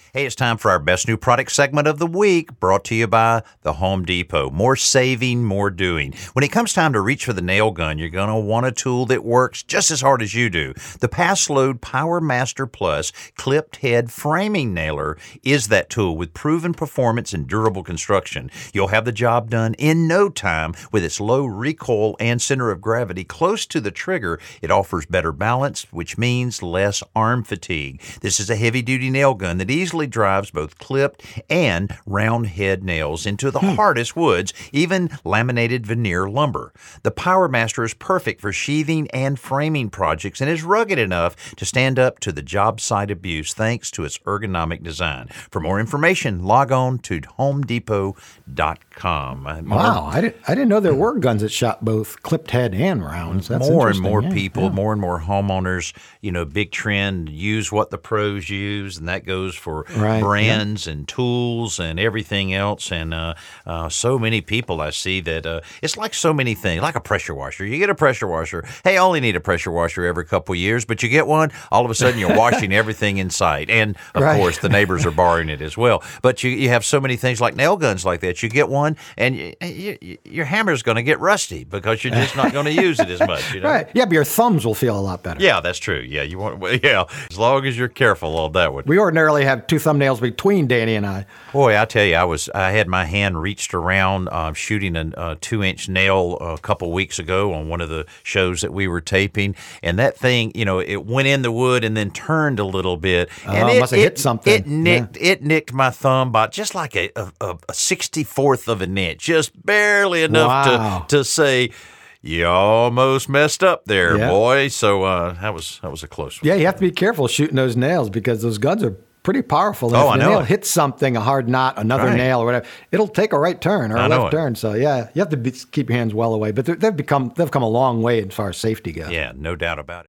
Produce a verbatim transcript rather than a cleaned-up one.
Hey, it's time for our best new product segment of the week, brought to you by the Home Depot. More saving, more doing. When it comes time to reach for the nail gun, you're going to want a tool that works just as hard as you do. The Pass Load Power Master Plus clipped head framing nailer is that tool with proven performance and durable construction. You'll have the job done in no time with its low recoil and center of gravity close to the trigger. It offers better balance, which means less arm fatigue. This is a heavy-duty nail gun that easily drives both clipped and round head nails into the hmm. hardest woods, even laminated veneer lumber. The Power Master is perfect for sheathing and framing projects and is rugged enough to stand up to the job site abuse thanks to its ergonomic design. For more information, log on to home depot dot com. Wow, I didn't, I didn't know there were guns that shot both clipped head and rounds. That's more and more yeah, people, yeah. more and more homeowners, you know, big trend, use what the pros use, and that goes for right, brands yeah. and tools and everything else. And uh, uh, so many people I see that uh, it's like so many things, like a pressure washer. You get a pressure washer. Hey, I only need a pressure washer every couple of years, but you get one, all of a sudden you're washing everything in sight. And, of right. course, the neighbors are borrowing it as well. But you, you have so many things like nail guns like that. You get one, and you, you, your hammer's going to get rusty because you're just not going to use it as much. You know? Right. Yeah, but your thumbs will feel a lot better. Yeah, that's true. Yeah, you want. Yeah, as long as you're careful on that one. We ordinarily have two thumbnails between Danny and I. Boy, I tell you, I was I had my hand reached around uh, shooting a, a two-inch nail a couple weeks ago on one of the shows that we were taping, and that thing, you know, it went in the wood and then turned a little bit, and oh, it must have it, hit something. It nicked yeah. it nicked my thumb by just like a a, a sixty-fourth of an inch, just barely enough wow. to to say. You almost messed up there, yeah. boy. So uh, that was that was a close one. Yeah, you have to be careful shooting those nails because those guns are pretty powerful. And oh, if I the know. nail hits something, a hard knot, another right. nail or whatever, it'll take a right turn or I a know left it. turn. So yeah, you have to be, keep your hands well away. But they've become they've come a long way as far as safety goes. Yeah, no doubt about it.